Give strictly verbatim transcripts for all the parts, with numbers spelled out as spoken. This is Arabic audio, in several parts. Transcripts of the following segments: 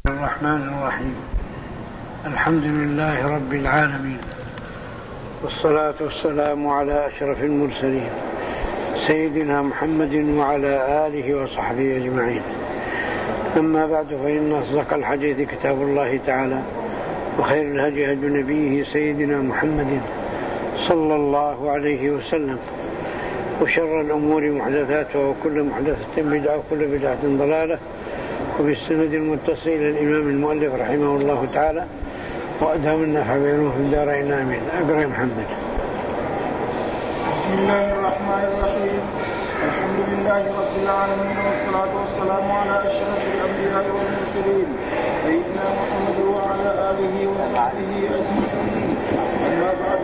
الرحمن الرحيم. الحمد لله رب العالمين، والصلاة والسلام على أشرف المرسلين سيدنا محمد وعلى آله وصحبه أجمعين. أما بعد، فإن أصدق الحديث كتاب الله تعالى، وخير الهدي هدي نبيه سيدنا محمد صلى الله عليه وسلم، وشر الأمور محدثاتها، وكل محدثة بدعة، وكل بدعة ضلالة. وبالسند المتصل للإمام المؤلف رحمه الله تعالى، وأدام النفع بينه في الدارين آمين. أقرأ يا محمد. بسم الله الرحمن الرحيم. الحمد لله رب العالمين، والصلاة والسلام على أشرف الأنبياء والمرسلين سيدنا محمد وعلى آله وصحبه أجمعين. أما بعد،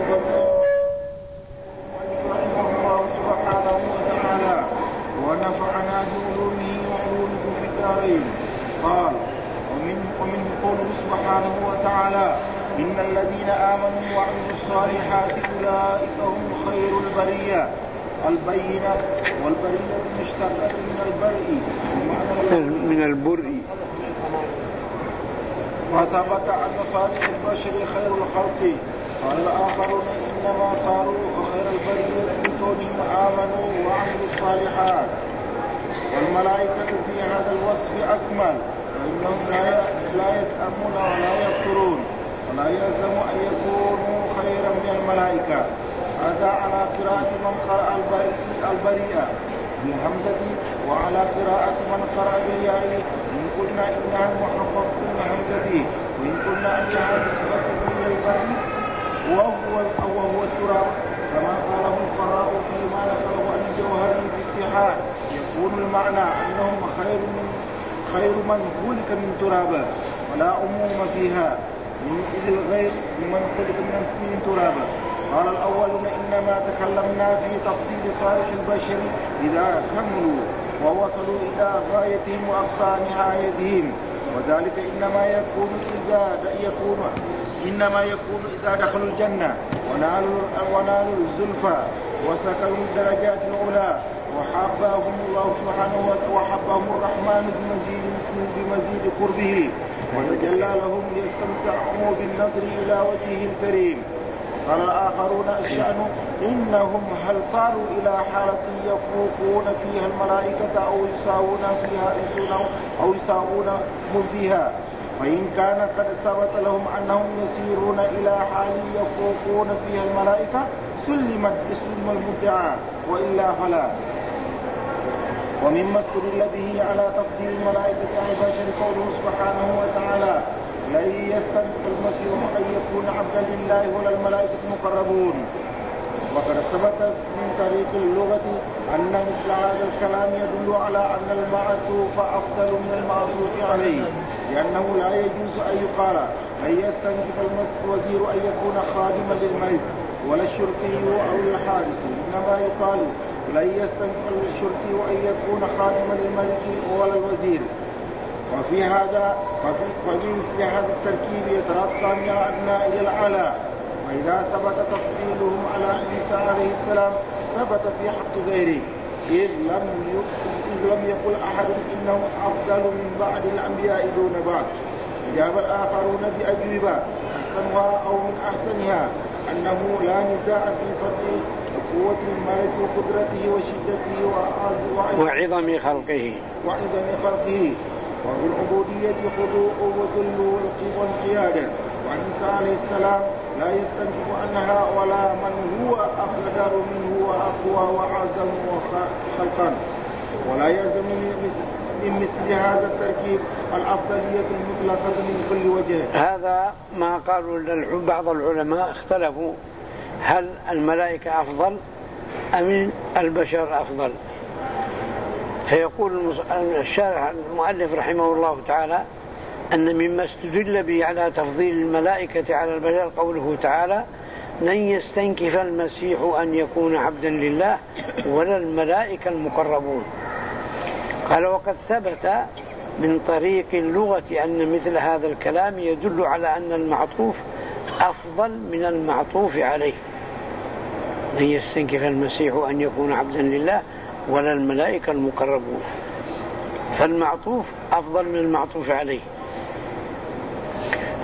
رحمه الله سبحانه وتعالى ونفعنا بعلومه وعلومكم في الدارين. قال: ومن ومن قوله سبحانه وتعالى: إن الذين آمنوا وعملوا الصالحات أولئك هم خير البرية. البينة والبرية مشتقة من البرء من البرء. وثبت أن صالح البشر خير الخلق. قال الآخرون: إنما صاروا خير البرية من كونهم آمنوا وعملوا الصالحات. والملائكة في هذا الوصف أكمل، فإنهم لا يسأمون ولا يفترون، ولا يلزم أن يكونوا خيرا من الملائكة. هذا على قراءة من قرأ البريئة بالهمزة، وعلى قراءة من قرأ بالياء، إن قلنا إنها محققة بالهمزة، وإن قلنا أنها نسبة إلى البرء وهو وهو التراب، كما قاله القراء فيما نقله عن الجوهري في الصحاح. يكون المعنى أنهم خير من خير من خلق من ترابا، ولا عموم فيها، من إذ الغير من خلق من ترابا. قال الأولون: إنما تكلمنا في تفضيل صالح البشر إذا كملوا ووصلوا إلى غايتهم وأقصى نهايتهم، وذلك إنما يكون إذا يكون إنما يكون إذا دخلوا الجنة ونالوا ونالوا الزلفى وسكنوا الدرجات العلى، وحبهم الله سبحانه وتعالى وحبهم الرحمن بمزيد بمزيد قربه، وتجلى لهم ليستمتعوا بالنظر إلى وجهه الكريم. قال الآخرون: الشأن إنهم هل صاروا إلى حالة يفوقون فيها الملائكة أو يساوون فيها أو يساوون فيها، فإن كان قد ثبت لهم أنهم يسيرون إلى حال يفوقون فيها الملائكة سلمت اسم المدعى، وإلا فلا. ومما استدل به على تفضيل الملائكة على البشر قوله سبحانه وتعالى: لن يستنكف المسيح أن يكون عبدا لله ولا الملائكة المقربون. وقد ثبت من طريق اللغة أن مثل هذا الكلام يدل على أن المعطوف أفضل من المعطوف عليه، لأنه لا يجوز أن يقال لن يستنكف الوزير أن يكون خادما للملك ولا الشرطي أو الحارس، إنما يقال لن يستنكف الشرطي أن يكون خادما للملك ولا الوزير. وفي هذا ففي مثل هذا التركيب يترقى من الأدنى إلى الأعلى. وإذا ثبت تفضيلهم على عيسى عليه السلام ثبت في حق غيره، إذ لم إذ لم يقل أحد إنه أفضل من بعض الأنبياء دون بعض. أجاب الآخرون بأجوبة أحسنها أو من أحسنها أنه لا نزاع في فضل قوة الملك وقدرته وشدته وعظم خلقه وعظم خلقه وفي العبودية خضوع وذل والقيادة. وعيسى عليه السلام لا يستنكف عنها ولا من هو أقدر منه وأقوى وأعظم خلقا، ولا يلزم من مثل هذا التركيب الأفضلية المطلقة من كل وجه. هذا ما قالوا بعض العلماء اختلفوا هل الملائكة أفضل أم البشر أفضل، فيقول الشارح المؤلف رحمه الله تعالى أن مما استدل به على تفضيل الملائكة على البشر قوله تعالى: لن يستنكف المسيح أن يكون عبدا لله ولا الملائكة المقربون. قال: وقد ثبت من طريق اللغة أن مثل هذا الكلام يدل على أن المعطوف أفضل من المعطوف عليه. لن يستنكف المسيح أن يكون عبدا لله ولا الملائكة المقربون، فالمعطوف أفضل من المعطوف عليه.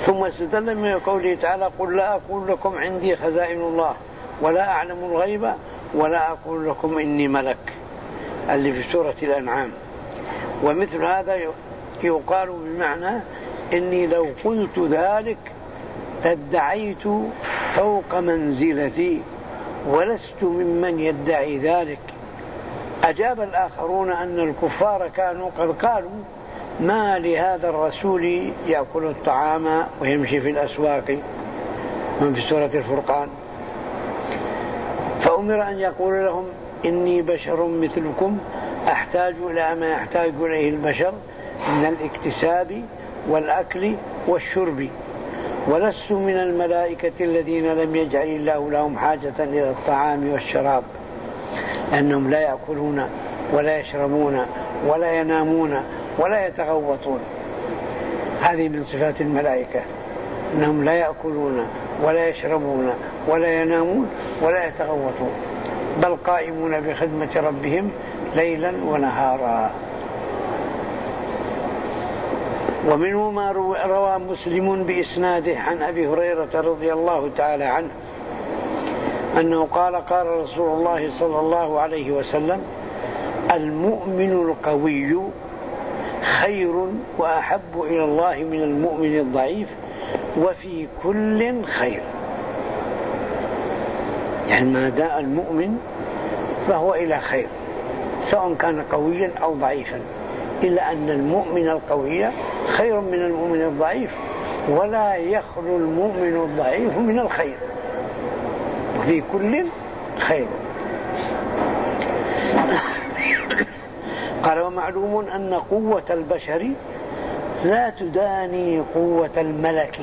ثم استدل من قوله تعالى قل لا أقول لكم عندي خزائن الله ولا أعلم الغيب ولا أقول لكم إني ملك اللي في سورة الأنعام. ومثل هذا يقال بمعنى إني لو قلت ذلك لادعيت فوق منزلتي ولست ممن يدعي ذلك. أجاب الآخرون أن الكفار كانوا قد قالوا ما لهذا الرسول يأكل الطعام ويمشي في الأسواق من في سورة الفرقان، فأمر أن يقول لهم إني بشر مثلكم أحتاج إلى ما يحتاج إليه البشر من الاكتساب والأكل والشرب، ولست من الملائكة الذين لم يجعل الله لهم حاجة إلى الطعام والشراب، لأنهم لا يأكلون ولا يشربون ولا ينامون ولا يتغوطون. هذه من صفات الملائكة، أنهم لا يأكلون ولا يشربون ولا ينامون ولا يتغوطون، بل قائمون بخدمة ربهم ليلا ونهارا. ومنه ما روى مسلم بإسناده عن أبي هريرة رضي الله تعالى عنه أنه قال قال رسول الله صلى الله عليه وسلم المؤمن القوي خير وأحب إلى الله من المؤمن الضعيف وفي كل خير. يعني ما داء المؤمن فهو إلى خير سواء كان قويا أو ضعيفا، إلا أن المؤمن القوي خير من المؤمن الضعيف، ولا يخلو المؤمن الضعيف من الخير، وفي كل خير. قال ومعلوم أن قوة البشر لا تداني قوة الملك،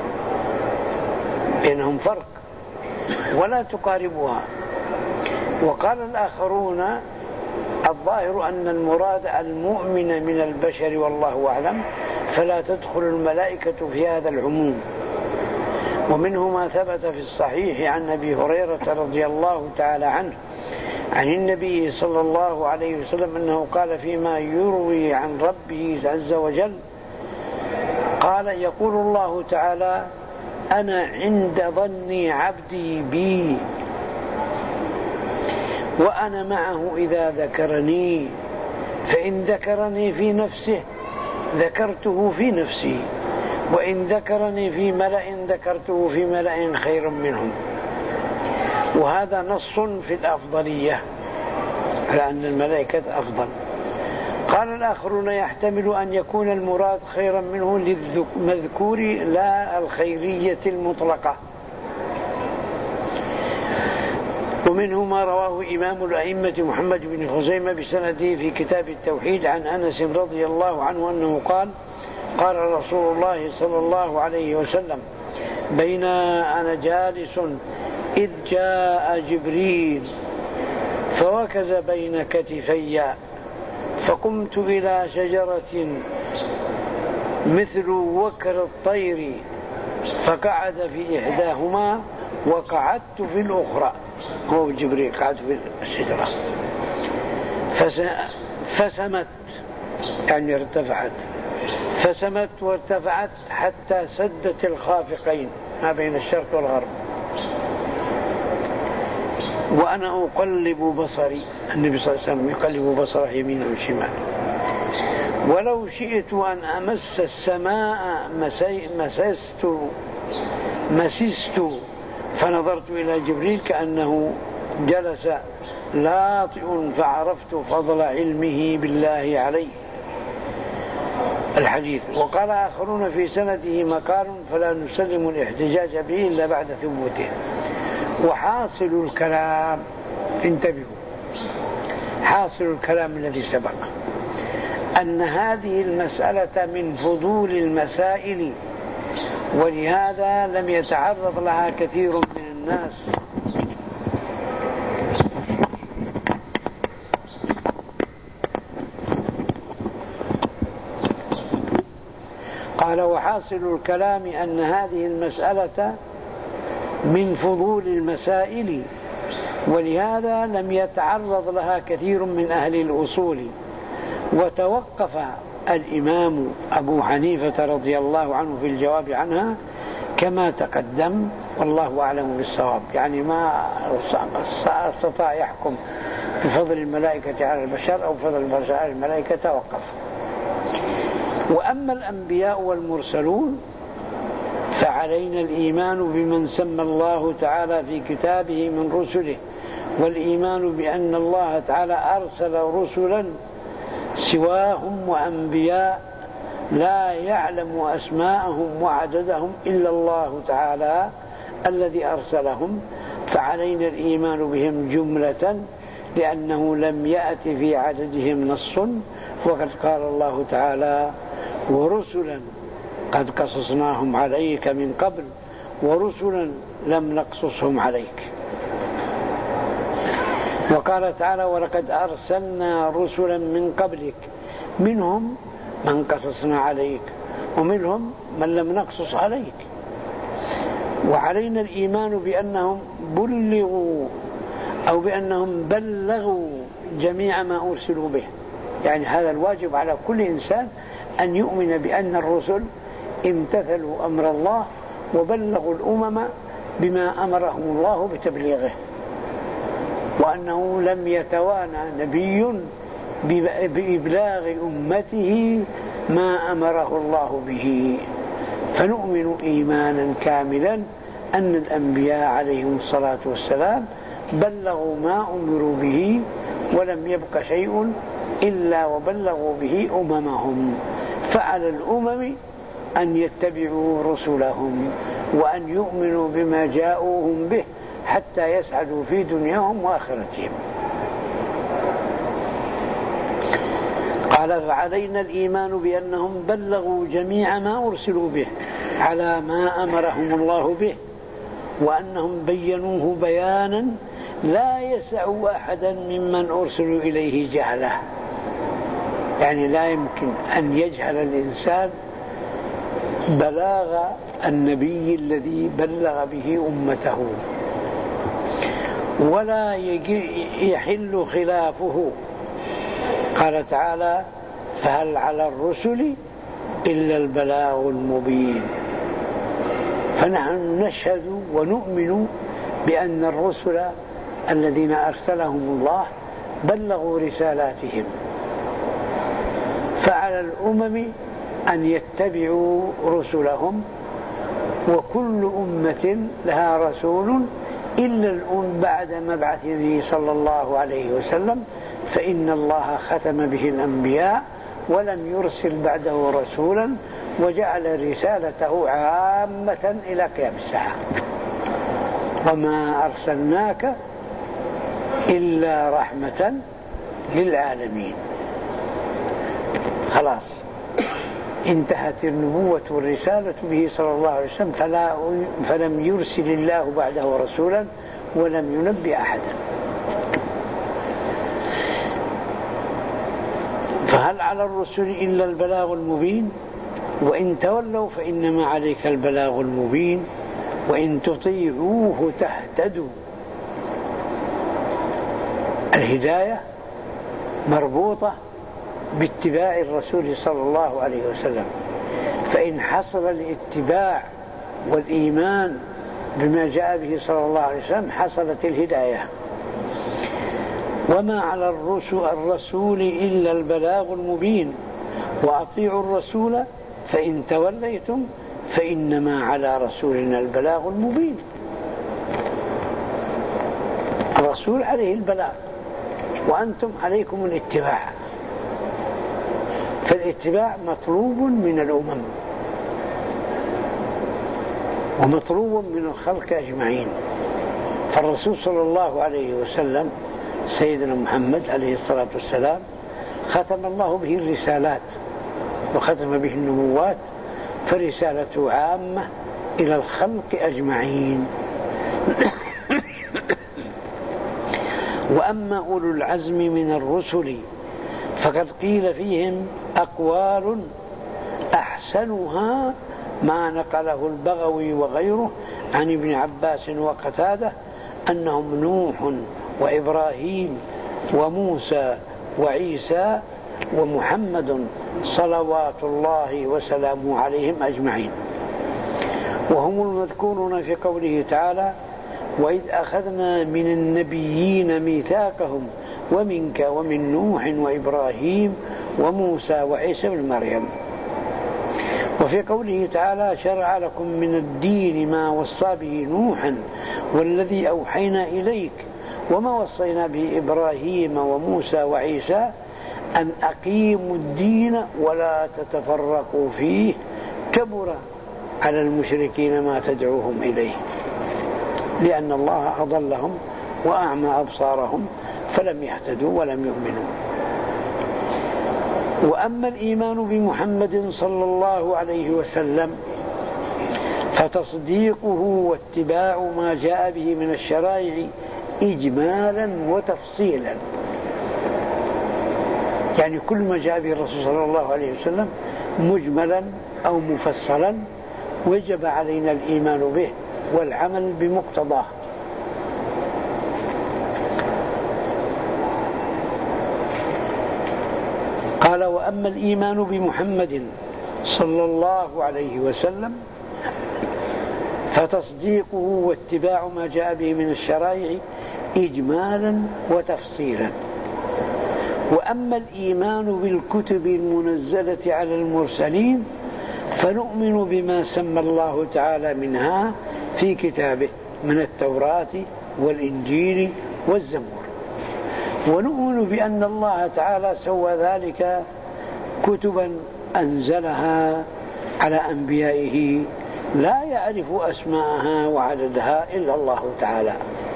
بينهم فرق ولا تقاربها. وقال الآخرون الظاهر أن المراد المؤمن من البشر والله أعلم، فلا تدخل الملائكة في هذا العموم. ومنه ما ثبت في الصحيح عن أبي هريرة رضي الله تعالى عنه عن النبي صلى الله عليه وسلم أنه قال فيما يروي عن ربه عز وجل قال يقول الله تعالى أنا عند ظن عبدي بي وأنا معه إذا ذكرني، فإن ذكرني في نفسه ذكرته في نفسي، وإن ذكرني في ملأ ذكرته في ملأ خير منهم. وهذا نص في الأفضلية على أن الملائكة أفضل. قال الآخرون يحتمل أن يكون المراد خيرا منه للمذكور لا الخيرية المطلقة. ومنه ما رواه إمام الأئمة محمد بن خزيمة بسنده في كتاب التوحيد عن أنس رضي الله عنه أنه قال قال رسول الله صلى الله عليه وسلم بين أنا جالس إذ جاء جبريل فوكز بين كتفي فقمت إلى شجرة مثل وكر الطير فقعد في إحداهما وقعدت في الأخرى. هو جبريل قعد في الشجرة فسمت يعني ارتفعت فسمت وارتفعت حتى سدت الخافقين ما بين الشرق والغرب، وأنا أقلب بصري. النبي صلى الله عليه وسلم يقلب بصره يمين وشمال. ولو شئت أن أمس السماء مسست مسست فنظرت إلى جبريل كأنه جلس لاطئ فعرفت فضل علمه بالله عليه. الحديث. وقال آخرون في سنده مقال فلا نسلم الاحتجاج به إلا بعد ثبوته. وحاصل الكلام انتبهوا، حاصل الكلام الذي سبق أن هذه المسألة من فضول المسائل، ولهذا لم يتعرض لها كثير من الناس. قال وحاصل الكلام أن هذه المسألة من فضول المسائل، ولهذا لم يتعرض لها كثير من أهل الأصول، وتوقف الإمام أبو حنيفة رضي الله عنه في الجواب عنها كما تقدم، والله أعلم بالصواب. يعني ما استطاع يحكم بفضل الملائكة على البشر أو بفضل البشر على الملائكة، توقف. وأما الأنبياء والمرسلون فعلينا الإيمان بمن سمى الله تعالى في كتابه من رسله، والإيمان بأن الله تعالى أرسل رسلا سواهم وأنبياء لا يعلم أسماءهم وعددهم إلا الله تعالى الذي أرسلهم، فعلينا الإيمان بهم جملة لأنه لم يأت في عددهم نص. وقد قال الله تعالى: ورسلا قد قصصناهم عليك من قبل ورسلا لم نقصصهم عليك. وقال تعالى: ولقد أرسلنا رسلا من قبلك منهم من قصصنا عليك ومنهم من لم نقصص عليك. وعلينا الإيمان بأنهم بلغوا أو بأنهم بلغوا جميع ما أرسلوا به. يعني هذا الواجب على كل إنسان أن يؤمن بأن الرسل امتثلوا أمر الله وبلغوا الأمم بما أمرهم الله بتبليغه، وأنه لم يتوانى نبي بإبلاغ أمته ما أمره الله به. فنؤمن إيمانا كاملا أن الأنبياء عليهم الصلاة والسلام بلغوا ما أمروا به، ولم يبق شيء إلا وبلغوا به أممهم. فعلى الأمم أن يتبعوا رسلهم وأن يؤمنوا بما جاءوهم به حتى يسعدوا في دنياهم وآخرتهم. قال: فعلينا الإيمان بأنهم بلغوا جميع ما أرسلوا به على ما أمرهم الله به، وأنهم بينوه بيانا لا يسع أحدا ممن أرسلوا إليه جهله. يعني لا يمكن أن يجهل الإنسان بلاغ النبي الذي بلغ به أمته، ولا يحل خلافه. قال تعالى: فهل على الرسل إلا البلاغ المبين. فنحن نشهد ونؤمن بأن الرسل الذين أرسلهم الله بلغوا رسالاتهم، فعلى الأمم أن يتبعوا رسلهم. وكل أمة لها رسول إلا الأم بعد مبعثه صلى الله عليه وسلم، فإن الله ختم به الأنبياء ولم يرسل بعده رسولا، وجعل رسالته عامة إلى قيام الساعة. وما أرسلناك إلا رحمة للعالمين. خلاص انتهت النبوة والرسالة به صلى الله عليه وسلم، فلا فلم يرسل الله بعده رسولا ولم ينبئ أحدا. فهل على الرسل إلا البلاغ المبين، وإن تولوا فإنما عليك البلاغ المبين وإن تطيعوه تهتدوا. الهداية مربوطة باتباع الرسول صلى الله عليه وسلم، فإن حصل الاتباع والإيمان بما جاء به صلى الله عليه وسلم حصلت الهداية. وما على الرسول إلا البلاغ المبين وأطيعوا الرسول فإن توليتم فإنما على رسولنا البلاغ المبين. الرسول عليه البلاغ وأنتم عليكم الاتباع، فالاتباع مطلوب من الأمم ومطلوب من الخلق أجمعين. فالرسول صلى الله عليه وسلم سيدنا محمد عليه الصلاة والسلام ختم الله به الرسالات وختم به النبوات، فرسالته عامة إلى الخلق أجمعين. وأما أولو العزم من الرسل فقد قيل فيهم أقوال أحسنها ما نقله البغوي وغيره عن ابن عباس وقتاده أنهم نوح وإبراهيم وموسى وعيسى ومحمد صلوات الله وسلامه عليهم أجمعين. وهم المذكورون في قوله تعالى: وإذ أخذنا من النبيين ميثاقهم ومنك ومن نوح وإبراهيم وموسى وعيسى بن مريم. وفي قوله تعالى: شرع لكم من الدين ما وصى به نوحا والذي أوحينا إليك وما وصينا به إبراهيم وموسى وعيسى أن أقيموا الدين ولا تتفرقوا فيه كبر على المشركين ما تدعوهم إليه، لأن الله أضلهم وأعمى أبصارهم فلم يهتدوا ولم يؤمنوا. وأما الإيمان بمحمد صلى الله عليه وسلم فتصديقه واتباع ما جاء به من الشرائع إجمالا وتفصيلا، يعني كل ما جاء به الرسول صلى الله عليه وسلم مجملا أو مفصلا وجب علينا الإيمان به والعمل بمقتضاه. قال: وأما الإيمان بمحمد صلى الله عليه وسلم فتصديقه واتباع ما جاء به من الشرائع إجمالا وتفصيلا. وأما الإيمان بالكتب المنزلة على المرسلين فنؤمن بما سمى الله تعالى منها في كتابه من التوراة والإنجيل والزبور، ونؤمن بأن الله تعالى سوى ذلك كتبا أنزلها على أنبيائه لا يعرف أسماءها وعددها إلا الله تعالى.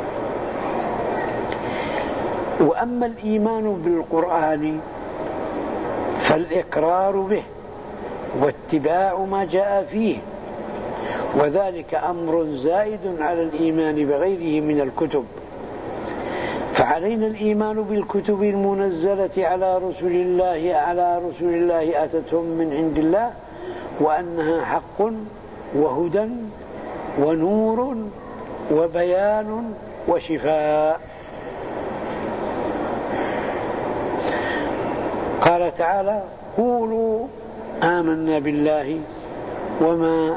وأما الإيمان بالقرآن فالإقرار به واتباع ما جاء فيه، وذلك أمر زائد على الإيمان بغيره من الكتب. فعلينا الإيمان بالكتب المنزلة على رسل الله على رسل الله أتتهم من عند الله، وأنها حق وهدى ونور وبيان وشفاء. قال تعالى: قولوا آمنا بالله وما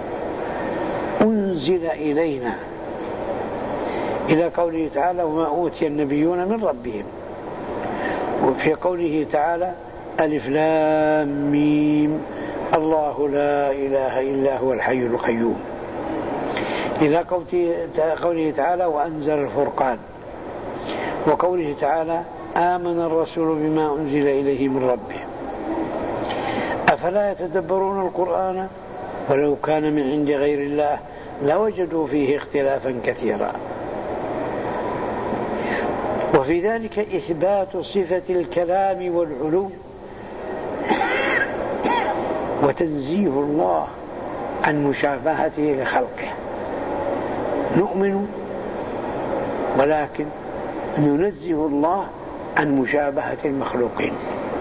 أنزل إلينا، إلى قوله تعالى: وما أوتي النبيون من ربهم. وفي قوله تعالى: ألف لام ميم الله لا إله إلا هو الحي القيوم، إلى قوله تعالى: وأنزل الفرقان. وقوله تعالى: آمن الرسول بما أنزل إليه من ربه. أفلا يتدبرون القرآن ولو كان من عند غير الله لوجدوا فيه اختلافا كثيرا. وفي ذلك إثبات صفة الكلام والعلو وتنزيه الله عن مشابهته لخلقه. نؤمن ولكن ننزه الله عن مشابهة المخلوقين.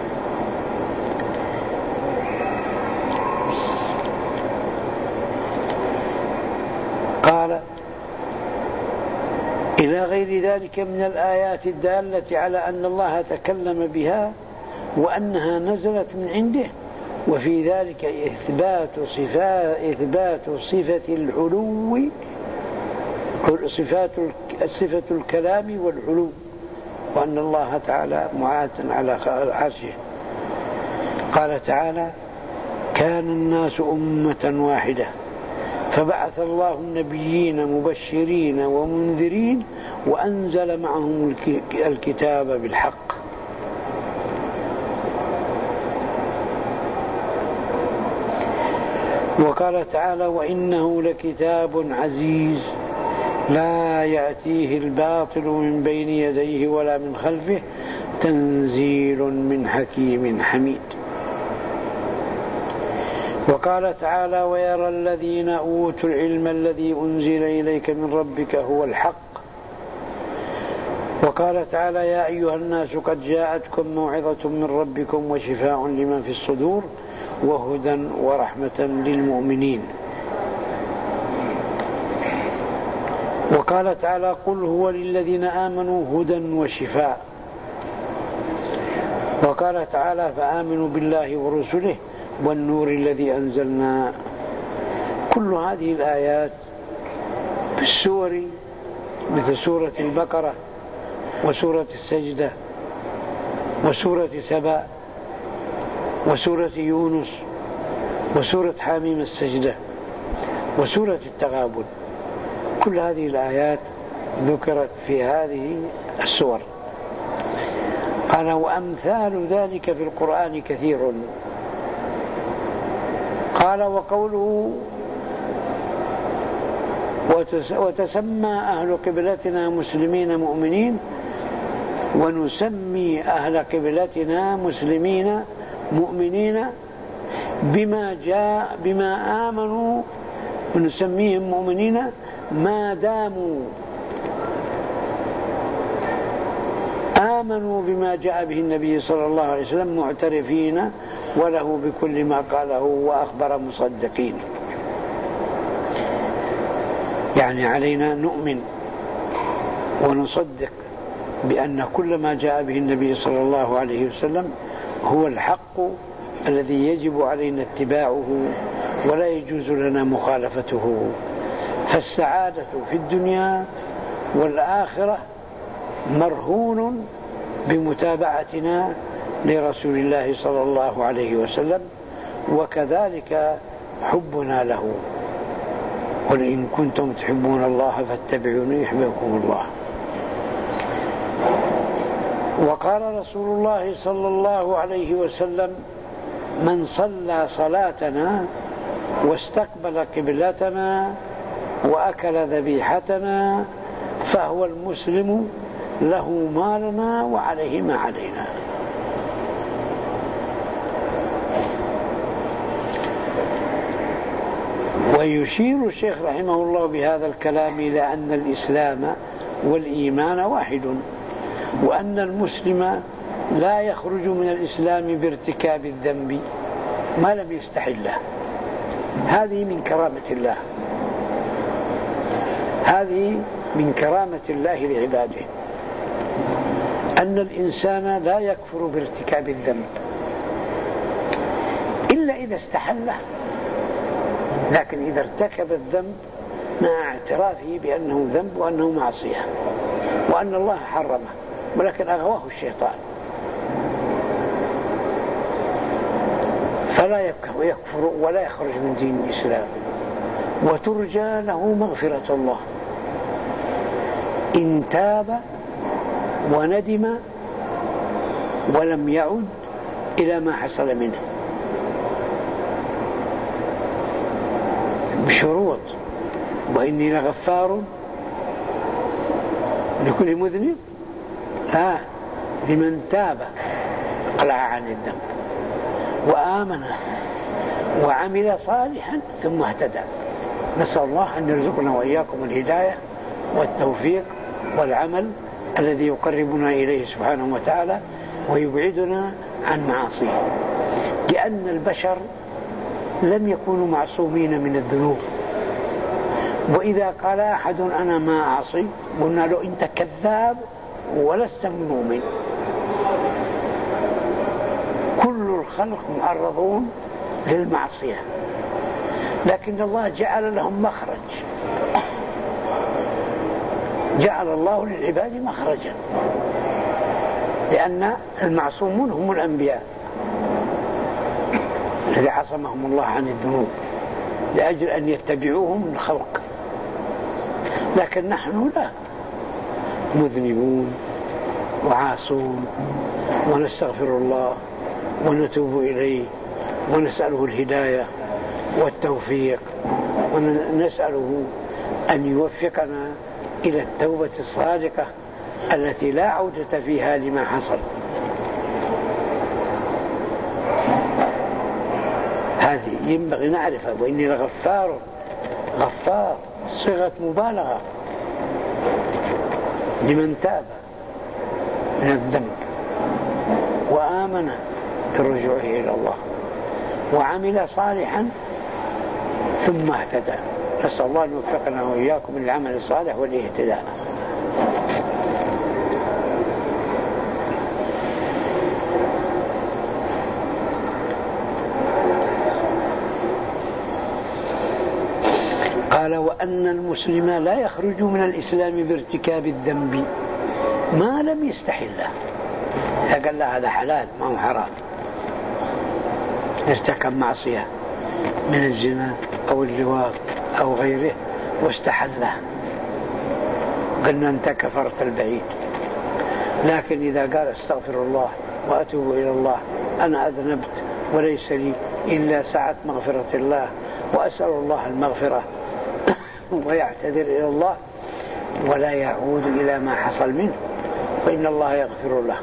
قال: إلى غير ذلك من الآيات الدالة على أن الله تكلم بها وأنها نزلت من عنده. وفي ذلك إثبات صفة إثبات صفة العلو، صفات صفة الكلام والعلو، وأن الله تعالى معاد على عرشه. قال تعالى: كان الناس أمة واحدة فبعث الله النبيين مبشرين ومنذرين وأنزل معهم الكتاب بالحق. وقال تعالى: وإنه لكتاب عزيز لا يأتيه الباطل من بين يديه ولا من خلفه تنزيل من حكيم حميد. وقال تعالى: ويرى الذين أوتوا العلم الذي أنزل إليك من ربك هو الحق. وقال تعالى: يا أيها الناس قد جاءتكم موعظة من ربكم وشفاء لما في الصدور وهدى ورحمة للمؤمنين. وقال تعالى: قل هو للذين آمنوا هدى وشفاء. وقال تعالى فآمنوا بالله ورسله والنور الذي أنزلنا. كل هذه الآيات في السور مثل سورة البقرة وسورة السجدة وسورة سبأ وسورة يونس وسورة حاميم السجدة وسورة التغابن، كل هذه الآيات ذكرت في هذه السور. قال وأمثال ذلك في القرآن كثير. قال وقوله وتسمى أهل قبلتنا مسلمين مؤمنين ونسمي أهل قبلتنا مسلمين مؤمنين بما جاء بما آمنوا، ونسميهم مؤمنين ما داموا آمنوا بما جاء به النبي صلى الله عليه وسلم معترفين وله بكل ما قاله وأخبر مصدقين. يعني علينا نؤمن ونصدق بأن كل ما جاء به النبي صلى الله عليه وسلم هو الحق الذي يجب علينا اتباعه ولا يجوز لنا مخالفته. فالسعادة في الدنيا والآخرة مرهون بمتابعتنا لرسول الله صلى الله عليه وسلم، وكذلك حبنا له. قل إن كنتم تحبون الله فاتبعوني يحببكم الله. وقال رسول الله صلى الله عليه وسلم من صلى صلاتنا واستقبل قبلتنا وأكل ذبيحتنا فهو المسلم له ما لنا وعليه ما علينا. ويشير الشيخ رحمه الله بهذا الكلام إلى أن الإسلام والإيمان واحد، وأن المسلم لا يخرج من الإسلام بارتكاب الذنب ما لم يستحله. هذه من كرامة الله، هذه من كرامة الله لعباده، أن الإنسان لا يكفر بارتكاب الذنب إلا إذا استحله، لكن إذا ارتكب الذنب مع اعترافه بأنه ذنب وأنه معصية وأن الله حرمه ولكن أغواه الشيطان، فلا يكفر ولا يخرج من دين الإسلام، وترجى له مغفرة الله إن تاب وندم ولم يعد إلى ما حصل منه بشروط. وإني لغفار لكل مذنب ها لمن تاب قلع عن الذنب وآمن وعمل صالحا ثم اهتدى. نسأل الله أن يرزقنا وإياكم الهداية والتوفيق والعمل الذي يقربنا إليه سبحانه وتعالى ويبعدنا عن معاصيه، لأن البشر لم يكونوا معصومين من الذنوب. وإذا قال أحد أنا ما أعصي قلنا له أنت كذاب ولست من مؤمن. كل الخلق معرضون للمعصية، لكن الله جعل لهم مخرج، جعل الله للعباد مخرجا، لأن المعصومون هم الأنبياء الذي عصمهم الله عن الذنوب لأجل أن يتبعوهم الخلق، لكن نحن لا، مذنبون وعاصون ونستغفر الله ونتوب إليه ونسأله الهداية والتوفيق، ونسأله أن يوفقنا إلى التوبة الصادقة التي لا عودة فيها لما حصل. هذه ينبغي نعرفها. وإني لغفار، غفار صيغة مبالغة لمن تاب من الذنب وآمن برجوعه إلى الله وعمل صالحا ثم اهتدى. نسأل الله أن يوفقنا وإياكم للعمل الصالح والاهتداء. قال وأن المسلم لا يخرج من الإسلام بارتكاب الذنب ما لم يستحله. قال له هذا حلال ما هو حرام، ارتكب معصية من الزنا أو اللواط أو غيره واستحله، قلنا أنت كفرت البعيد. لكن إذا قال استغفر الله وأتوب إلى الله، أنا أذنبت وليس لي إلا سعة مغفرة الله وأسأل الله المغفرة ويعتذر إلى الله ولا يعود إلى ما حصل منه، فإن الله يغفر له.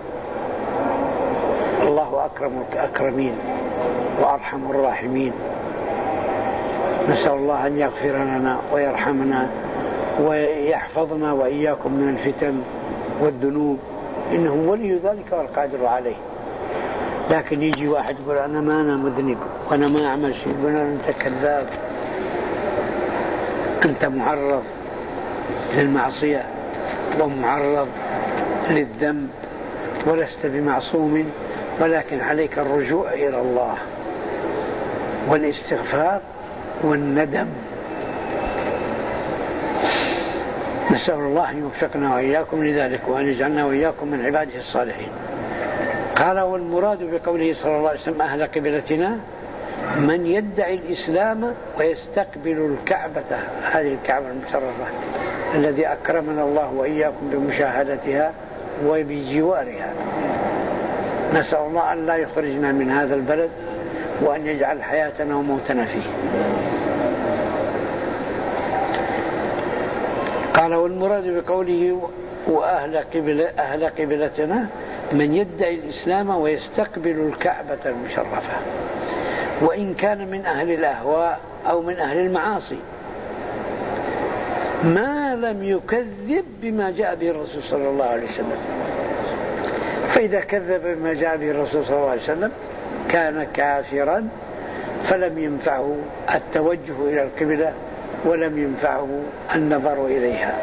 الله أكرم الأكرمين وأرحم الراحمين. نسأل الله أن يغفر لنا ويرحمنا ويحفظنا وإياكم من الفتن والذنوب، إنه ولي ذلك والقادر عليه. لكن يجي واحد يقول أنا ما أنا مذنب وأنا ما أعمل شيء، يقول أنت كذاب، أنت معرض للمعصية ومعرض للذنب ولست بمعصوم، ولكن عليك الرجوع إلى الله والاستغفار والندم. نسأل الله أن يوفقنا وإياكم لذلك وأن يجعلنا وإياكم من عباده الصالحين. قال والمراد بقوله صلى الله عليه وسلم أهل قبلتنا من يدعي الإسلام ويستقبل الكعبة، هذه الكعبة المشرفة الذي أكرمنا الله وإياكم بمشاهدتها وبجوارها. نسأل الله أن لا يخرجنا من هذا البلد وأن يجعل حياتنا وموتنا فيه. قال والمراد بقوله وأهل قبل أهل قبلتنا من يدعي الإسلام ويستقبل الكعبة المشرفة، وإن كان من أهل الأهواء أو من أهل المعاصي، ما لم يكذب بما جاء به الرسول صلى الله عليه وسلم. فإذا كذب بما جاء به الرسول صلى الله عليه وسلم كان كافرا، فلم ينفعه التوجه إلى القبلة ولم ينفعه النظر إليها،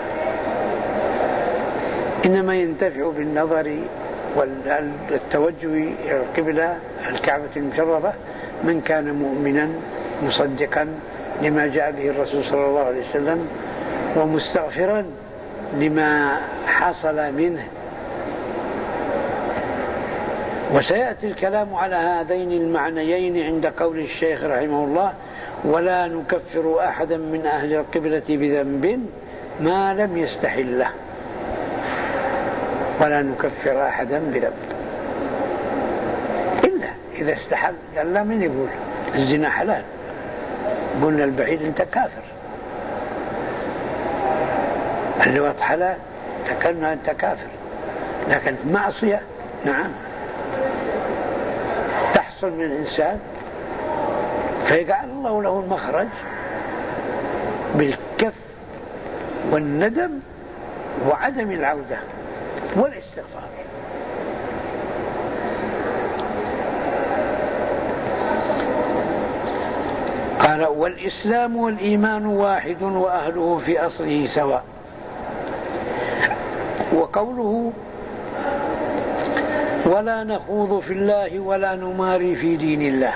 إنما ينتفع بالنظر والتوجه إلى القبلة الكعبة المشرفة من كان مؤمنا مصدقا لما جاء به الرسول صلى الله عليه وسلم ومستغفرا لما حصل منه. وسيأتي الكلام على هذين المعنيين عند قول الشيخ رحمه الله ولا نكفر أحدا من أهل القبلة بذنب ما لم يستحله. ولا نكفر أحدا بذنب إلا إذا استحل. قال لا، من يقول الزنا حلال؟ قلنا البعيد أنت كافر. اللواط حلال، تكلنا أنت كافر. لكن معصية نعم تحصل من الإنسان فيجعل الله له المخرج بالكف والندم وعدم العودة والاستغفار. قال والإسلام والإيمان واحد وأهله في أصله سواء. وقوله ولا نخوض في الله ولا نماري في دين الله،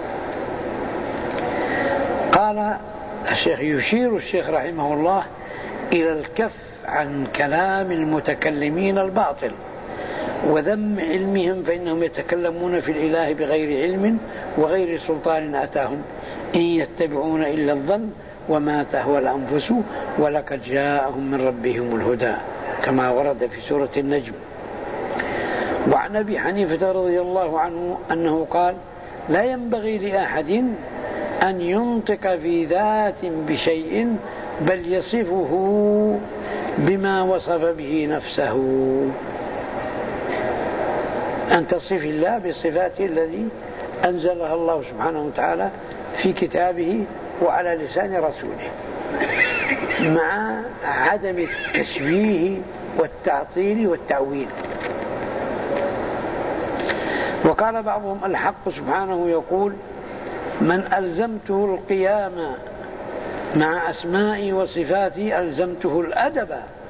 قال الشيخ يشير الشيخ رحمه الله إلى الكف عن كلام المتكلمين الباطل وذم علمهم، فإنهم يتكلمون في الإله بغير علم وغير سلطان أتاهم، إن يتبعون إلا الظن وما تهوى الأنفس ولقد جاءهم من ربهم الهدى، كما ورد في سورة النجم. وعن أبي حنيفة رضي الله عنه أنه قال لا ينبغي لأحد أن ينطق في ذات بشيء بل يصفه بما وصف به نفسه، أن تصف الله بصفاته الذي أنزلها الله سبحانه وتعالى في كتابه وعلى لسان رسوله، مع عدم التشبيه والتعطيل والتأويل. وقال بعضهم الحق سبحانه يقول من ألزمته القيام مع أسمائي وصفاتي ألزمته الأدب،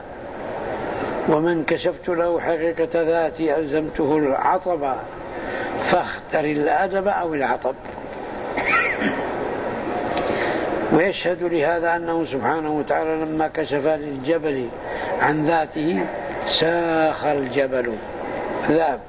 ومن كشفت له حقيقة ذاتي ألزمته العطب، فاختر الأدب أو العطب. ويشهد لهذا أنه سبحانه وتعالى لما كشف للجبل عن ذاته ساخ الجبل ذاب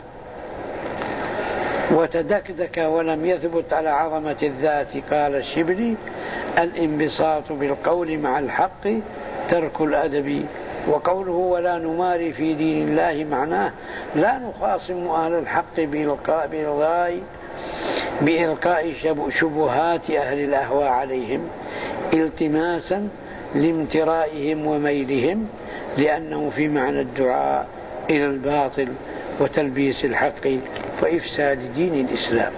وتدكدك ولم يثبت على عظمة الذات. قال الشبلي: الانبساط بالقول مع الحق ترك الأدب. وقوله ولا نماري في دين الله معناه لا نخاصم أهل الحق بإلقاء, بإلغاء بإلقاء شبهات أهل الأهواء عليهم التماسا لامترائهم وميلهم، لأنه في معنى الدعاء إلى الباطل وتلبيس الحق وإفساد دين الإسلام.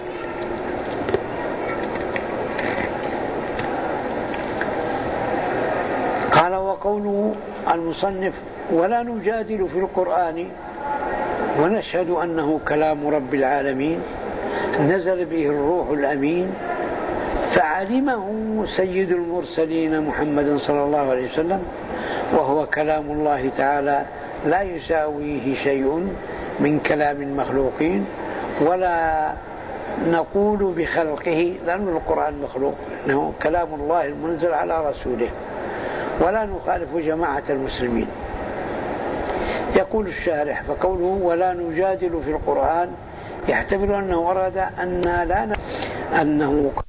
قال: وقوله المصنف ولا نجادل في القرآن ونشهد أنه كلام رب العالمين نزل به الروح الأمين فعلمه سيد المرسلين محمد صلى الله عليه وسلم، وهو كلام الله تعالى لا يساويه شيء من كلام المخلوقين، ولا نقول بخلقه لأن القرآن مخلوق، إنه كلام الله المنزل على رسوله، ولا نخالف جماعة المسلمين. يقول الشارح: فقوله ولا نجادل في القرآن يحتمل أنه ورد أن لا أنه